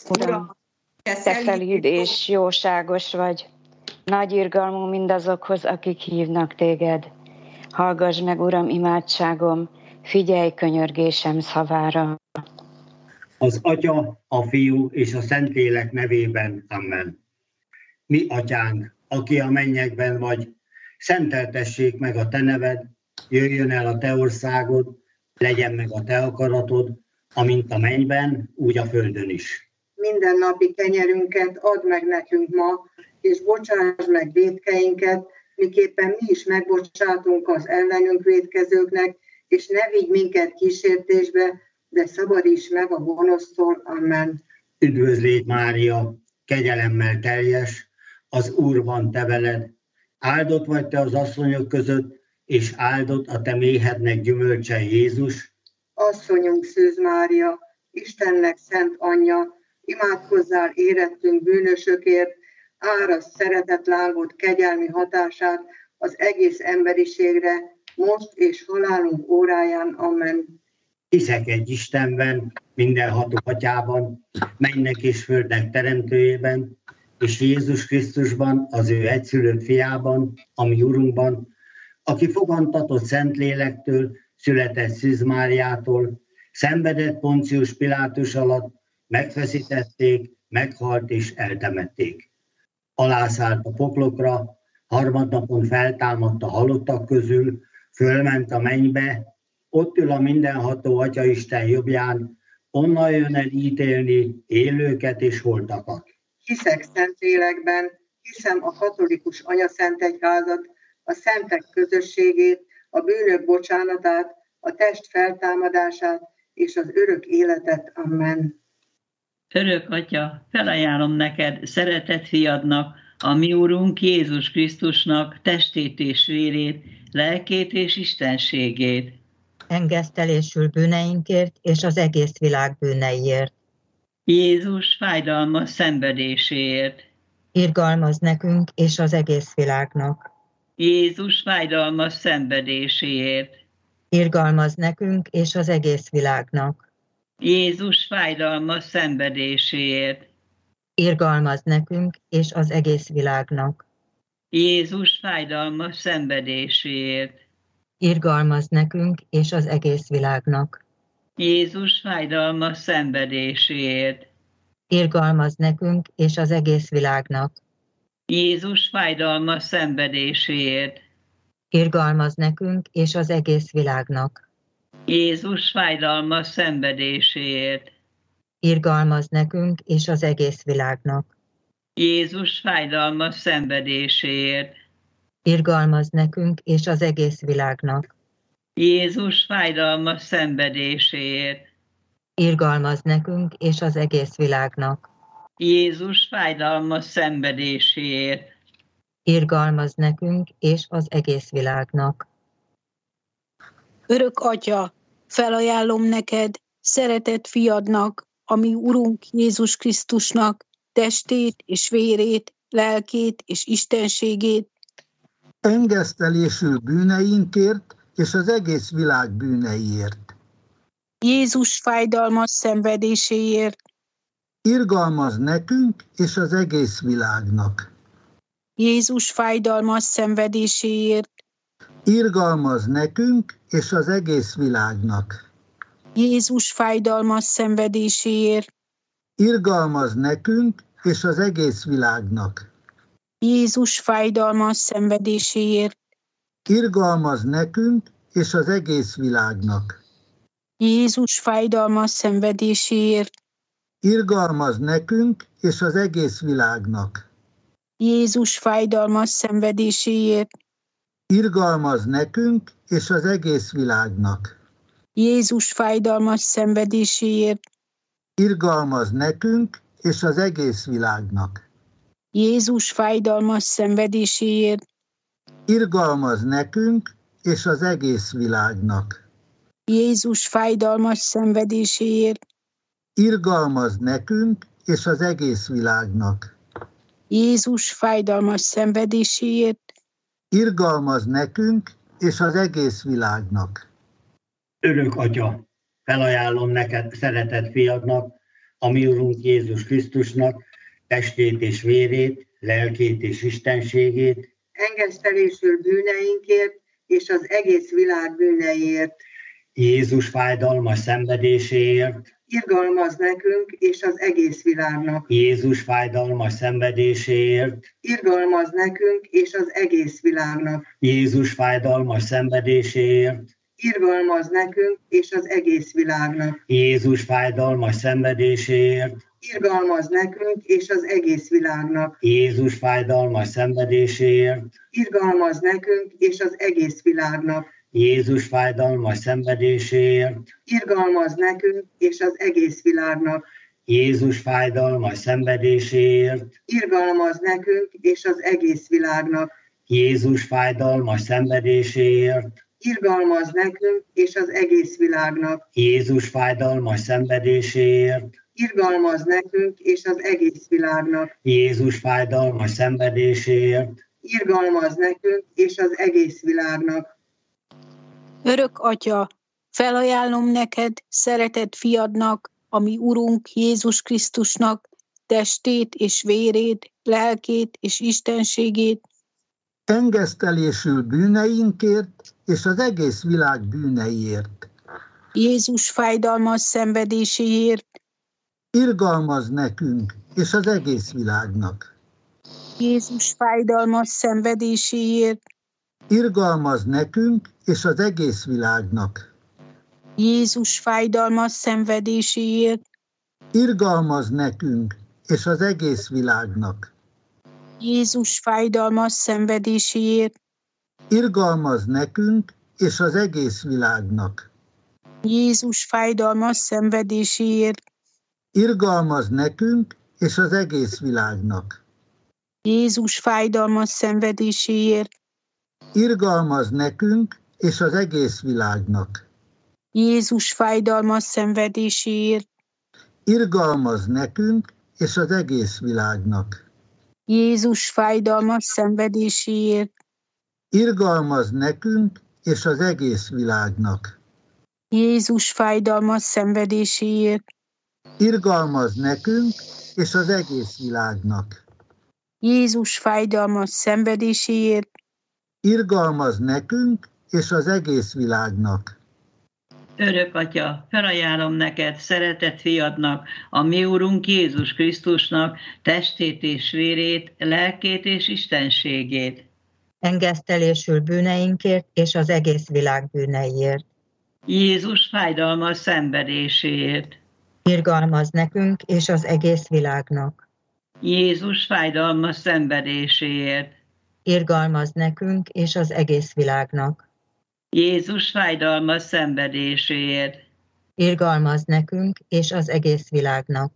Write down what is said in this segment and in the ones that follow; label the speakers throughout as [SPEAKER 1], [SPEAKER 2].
[SPEAKER 1] Uram, te szelíd és jóságos vagy, nagy irgalmú mindazokhoz, akik hívnak téged. Hallgass meg, Uram, imádságom, figyelj könyörgésem szavára.
[SPEAKER 2] Az Atya, a Fiú és a Szentlélek nevében. Amen. Mi, Atyánk, aki a mennyekben vagy, szenteltessék meg a te neved, jöjjön el a te országod, legyen meg a te akaratod, amint a mennyben, úgy a földön is.
[SPEAKER 3] Mindennapi kenyerünket add meg nekünk ma, és bocsáss meg vétkeinket, miképpen mi is megbocsátunk az ellenünk vétkezőknek, és ne vigy minket kísértésbe, de szabadíts meg a gonosztól. Amen.
[SPEAKER 2] Üdvözlégy Mária, kegyelemmel teljes, az Úr van te veled, áldott vagy te az asszonyok között, és áldott a te méhednek gyümölcse Jézus.
[SPEAKER 3] Asszonyunk Szűz Mária, Istennek szent anyja, imádkozzál érettünk bűnösökért, árasd szeretetlángot, kegyelmi hatását az egész emberiségre, most és halálunk óráján. Amen.
[SPEAKER 2] Hiszek egy Istenben, mindenható Atyában, mennynek és földnek teremtőjében, és Jézus Krisztusban, az ő egyszülött fiában, a mi Urunkban, aki fogantatott Szentlélektől, született Szűz Máriától, szenvedett Poncius Pilátus alatt, megfeszítették, meghalt és eltemették. Alászállt a poklokra, harmadnapon feltámadt a halottak közül, fölment a mennybe, ott ül a mindenható Atyaisten jobbján, onnan jön el ítélni élőket és holtakat.
[SPEAKER 3] Hiszek Szentlélekben, hiszem a katolikus anyaszentegyházat, a szentek közösségét, a bűnök bocsánatát, a test feltámadását és az örök életet. Amen.
[SPEAKER 4] Örök Atya, felajánlom neked szeretett fiadnak, a mi Úrunk Jézus Krisztusnak testét és vérét, lelkét és istenségét.
[SPEAKER 5] Engesztelésül bűneinkért és az egész világ bűneiért.
[SPEAKER 4] Jézus fájdalmas szenvedéséért.
[SPEAKER 5] Irgalmaz nekünk és az egész világnak.
[SPEAKER 4] Jézus fájdalmas szenvedéséért.
[SPEAKER 5] Irgalmaz nekünk és az egész világnak.
[SPEAKER 4] Jézus fájdalmas szenvedéséért.
[SPEAKER 5] Irgalmaz nekünk és az egész világnak.
[SPEAKER 4] Jézus fájdalmas szenvedéséért.
[SPEAKER 5] Irgalmaz nekünk és az egész világnak.
[SPEAKER 4] Jézus fájdalmas szenvedéséért.
[SPEAKER 5] Irgalmaz nekünk és az egész világnak.
[SPEAKER 4] Jézus fájdalmas szenvedéséért.
[SPEAKER 5] Irgalmaz nekünk és az egész világnak.
[SPEAKER 4] Jézus fájdalmas szenvedéséért.
[SPEAKER 5] Irgalmaz nekünk és az egész világnak.
[SPEAKER 4] Jézus fájdalmas szenvedéséért.
[SPEAKER 5] Irgalmaz nekünk és az egész világnak.
[SPEAKER 4] Jézus fájdalmas szenvedéséért.
[SPEAKER 5] Irgalmaz nekünk és az egész világnak.
[SPEAKER 4] Jézus fájdalmas szenvedéséért.
[SPEAKER 5] Irgalmaz nekünk és az egész világnak.
[SPEAKER 6] Örök Atya, felajánlom neked, szeretett fiadnak, a mi Urunk Jézus Krisztusnak, testét és vérét, lelkét és istenségét.
[SPEAKER 7] Engesztelésül bűneinkért és az egész világ bűneiért.
[SPEAKER 6] Jézus fájdalmas szenvedéséért.
[SPEAKER 7] Irgalmaz nekünk és az egész világnak.
[SPEAKER 6] Jézus fájdalmas szenvedéséért.
[SPEAKER 7] Irgalmaz nekünk és az egész világnak.
[SPEAKER 6] Jézus fájdalmas szenvedéséért.
[SPEAKER 7] Irgalmaz nekünk és az egész világnak.
[SPEAKER 6] Jézus fájdalmas szenvedéséért.
[SPEAKER 7] Irgalmaz nekünk és az egész világnak.
[SPEAKER 6] Jézus fájdalmas szenvedéséért.
[SPEAKER 7] Irgalmaz nekünk és az egész világnak.
[SPEAKER 6] Jézus fájdalmas szenvedéséért.
[SPEAKER 7] Irgalmaz nekünk és az egész világnak.
[SPEAKER 6] Jézus fájdalmas szenvedéséért.
[SPEAKER 7] Irgalmaz nekünk és az egész világnak.
[SPEAKER 6] Jézus fájdalmas szenvedéséért.
[SPEAKER 7] Irgalmaz nekünk és az egész világnak.
[SPEAKER 6] Jézus fájdalmas szenvedéséért.
[SPEAKER 7] Irgalmaz nekünk és az egész világnak.
[SPEAKER 6] Jézus fájdalmas szenvedéséért.
[SPEAKER 7] Irgalmaz nekünk és az egész világnak.
[SPEAKER 2] Örök Atya, felajánlom neked szeretett fiadnak, a mi Urunk Jézus Krisztusnak testét és vérét, lelkét és istenségét,
[SPEAKER 3] engesztelésül bűneinkért és az egész világ bűneiért.
[SPEAKER 2] Jézus fájdalmas szenvedéséért,
[SPEAKER 3] Irgalmaz nekünk és az egész világnak.
[SPEAKER 2] Jézus fájdalmas szenvedéséért,
[SPEAKER 3] Irgalmaz nekünk és az egész világnak.
[SPEAKER 2] Jézus fájdalmas szenvedéséért,
[SPEAKER 3] Irgalmaz nekünk és az egész világnak.
[SPEAKER 2] Jézus fájdalmas szenvedéséért,
[SPEAKER 3] Irgalmaz nekünk és az egész világnak.
[SPEAKER 2] Jézus fájdalmas szenvedéséért,
[SPEAKER 3] Irgalmaz nekünk és az egész világnak.
[SPEAKER 2] Jézus fájdalmas szenvedéséért,
[SPEAKER 3] Irgalmaz nekünk és az egész világnak.
[SPEAKER 2] Jézus fájdalmas szenvedéséért,
[SPEAKER 3] Irgalmaz nekünk és az egész világnak.
[SPEAKER 2] Jézus fájdalmas szenvedéséért,
[SPEAKER 3] Irgalmaz nekünk és az egész világnak.
[SPEAKER 2] Jézus fájdalmas szenvedéséért,
[SPEAKER 3] Irgalmaz nekünk és az egész világnak.
[SPEAKER 2] Jézus fájdalmas szenvedéséért,
[SPEAKER 3] Irgalmaz nekünk és az egész világnak.
[SPEAKER 6] Örök Atya, felajánlom neked, szeretett fiadnak, a mi Urunk Jézus Krisztusnak, testét és vérét, lelkét és istenségét,
[SPEAKER 7] engesztelésül bűneinkért és az egész világ bűneiért.
[SPEAKER 6] Jézus fájdalmas szenvedéséért,
[SPEAKER 7] Irgalmaz nekünk és az egész világnak.
[SPEAKER 6] Jézus fájdalmas szenvedéséért,
[SPEAKER 7] Irgalmaz nekünk és az egész világnak.
[SPEAKER 6] Jézus fájdalmas szenvedéséért,
[SPEAKER 7] Irgalmaz nekünk és az egész világnak.
[SPEAKER 6] Jézus fájdalmas szenvedéséért,
[SPEAKER 7] Irgalmaz nekünk és az egész világnak.
[SPEAKER 6] Jézus fájdalmas szenvedéséért,
[SPEAKER 7] Irgalmaz nekünk és az egész világnak.
[SPEAKER 6] Jézus fájdalmas szenvedéséért,
[SPEAKER 7] Irgalmaz nekünk és az egész világnak.
[SPEAKER 6] Jézus fájdalmas szenvedéséért,
[SPEAKER 7] Irgalmaz nekünk és az egész világnak.
[SPEAKER 6] Jézus fájdalmas szenvedéséért,
[SPEAKER 7] Irgalmaz nekünk és az egész világnak.
[SPEAKER 6] Jézus fájdalmas szenvedéséért,
[SPEAKER 7] Irgalmaz nekünk és az egész világnak.
[SPEAKER 6] Jézus fájdalmas szenvedéséért,
[SPEAKER 7] Irgalmaz nekünk és az egész világnak.
[SPEAKER 4] Örök Atya, felajánlom neked, szeretett fiadnak, a mi Urunk Jézus Krisztusnak testét és vérét, lelkét és istenségét.
[SPEAKER 5] engesztelésül bűneinkért és az egész világ bűneiért.
[SPEAKER 4] Jézus fájdalmas szenvedéséért.
[SPEAKER 5] Irgalmaz nekünk és az egész világnak.
[SPEAKER 4] Jézus fájdalmas szenvedéséért.
[SPEAKER 5] Irgalmaz nekünk és az egész világnak.
[SPEAKER 4] Jézus fájdalmas szenvedéséért.
[SPEAKER 5] Irgalmaz nekünk és az egész világnak.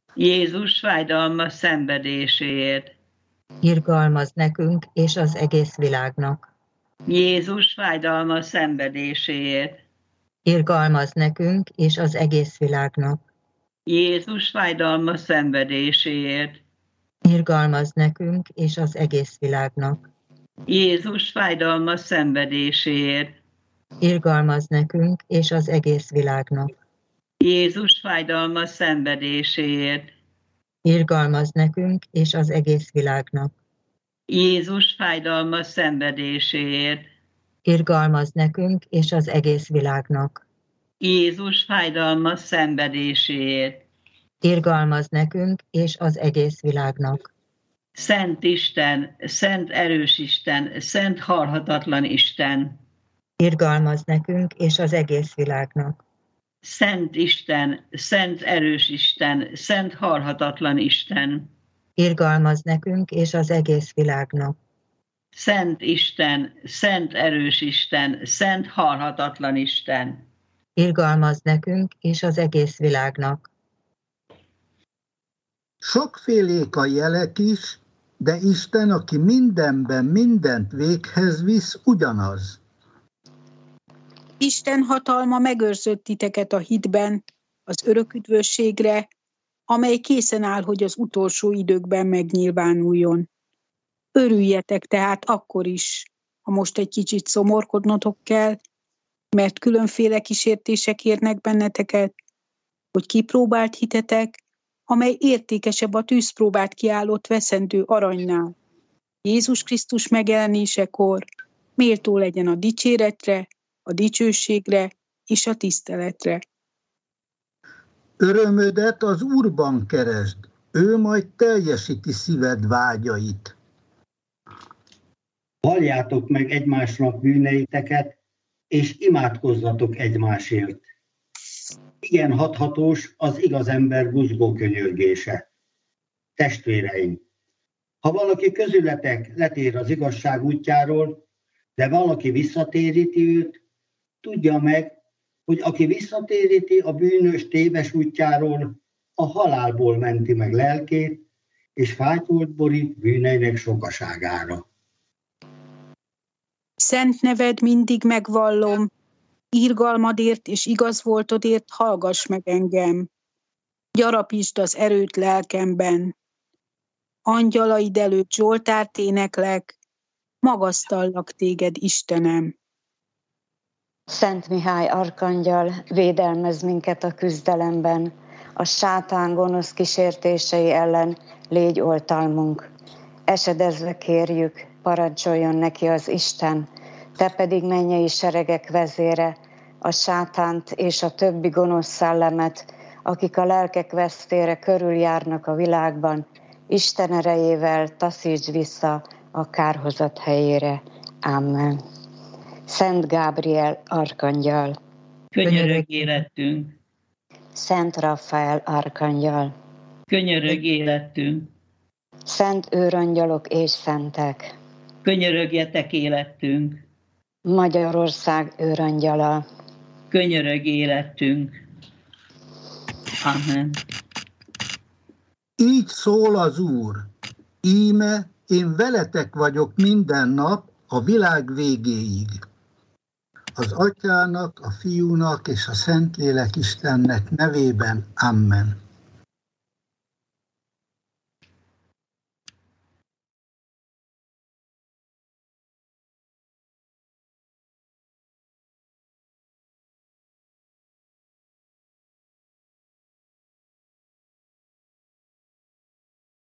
[SPEAKER 4] Jézus fájdalmas szenvedéséért.
[SPEAKER 5] Irgalmaz nekünk és az egész világnak.
[SPEAKER 4] Jézus fájdalmas szenvedéséért.
[SPEAKER 5] Irgalmaz nekünk és az egész világnak.
[SPEAKER 4] Jézus fájdalmas szenvedéséért.
[SPEAKER 5] Irgalmaz nekünk és az egész világnak.
[SPEAKER 4] Jézus fájdalmas szenvedéséért.
[SPEAKER 5] Irgalmaz nekünk és az egész világnak.
[SPEAKER 4] Jézus fájdalmas szenvedéséért.
[SPEAKER 5] Irgalmaz nekünk és az egész világnak.
[SPEAKER 4] Jézus fájdalmas szenvedéséért.
[SPEAKER 5] Irgalmaz nekünk és az egész világnak.
[SPEAKER 4] Jézus fájdalmas szenvedéséért.
[SPEAKER 5] Irgalmaz nekünk és az egész világnak.
[SPEAKER 4] Szent Isten, szent erős Isten, szent halhatatlan Isten.
[SPEAKER 5] Irgalmaz nekünk és az egész világnak.
[SPEAKER 4] Szent Isten, szent erős Isten, szent halhatatlan Isten.
[SPEAKER 5] Irgalmaz nekünk és az egész világnak.
[SPEAKER 4] Szent Isten, szent erős Isten, szent halhatatlan Isten.
[SPEAKER 5] Irgalmaz nekünk és az egész világnak.
[SPEAKER 7] Sokfélék a jelek is, de Isten, aki mindenben mindent véghez visz, ugyanaz.
[SPEAKER 6] Isten hatalma megőrzött titeket a hitben, az örök üdvösségre, amely készen áll, hogy az utolsó időkben megnyilvánuljon. Örüljetek tehát akkor is, ha most egy kicsit szomorkodnotok kell, mert különféle kísértések érnek benneteket, hogy kipróbált hitetek, amely értékesebb a tűzpróbát kiállott veszendő aranynál. Jézus Krisztus megjelenésekor méltó legyen a dicséretre, a dicsőségre és a tiszteletre.
[SPEAKER 7] Örömödet az Úrban keresd, ő majd teljesíti szíved vágyait.
[SPEAKER 2] Valljátok meg egymásnak bűneiteket, és imádkozzatok egymásért. Igen hathatós az igaz ember buzgó könyörgése. Testvéreim, ha valaki közületek letér az igazság útjáról, de valaki visszatéríti őt, tudja meg, hogy aki visszatéríti a bűnös téves útjáról, a halálból menti meg lelkét, és fátyolt borít bűneinek sokaságára.
[SPEAKER 6] Szent neved mindig megvallom, irgalmadért és igaz voltodért hallgass meg engem. Gyarapítsd az erőt lelkemben. Angyalaid előtt zsoltárt éneklek, magasztallak téged, Istenem.
[SPEAKER 1] Szent Mihály arkangyal, védelmez minket a küzdelemben, a sátán gonosz kísértései ellen légy oltalmunk. Esedezve kérjük, parancsoljon neki az Isten, te pedig mennyei seregek vezére, a sátánt és a többi gonosz szellemet, akik a lelkek vesztére körüljárnak a világban, Isten erejével taszítsd vissza a kárhozat helyére. Amen. Szent Gábriel arkangyal,
[SPEAKER 4] Könyörög életünk,
[SPEAKER 1] Szent Rafael arkangyal,
[SPEAKER 4] könyörög életünk,
[SPEAKER 1] Szent őrangyalok és szentek,
[SPEAKER 4] könyörögjetek életünk,
[SPEAKER 1] Magyarország őrangyala,
[SPEAKER 4] könyörög életünk. Amen.
[SPEAKER 7] Így szól az Úr, íme én veletek vagyok minden nap a világ végéig. Az Atyának, a Fiúnak és a Szentlélek Istennek nevében. Amen.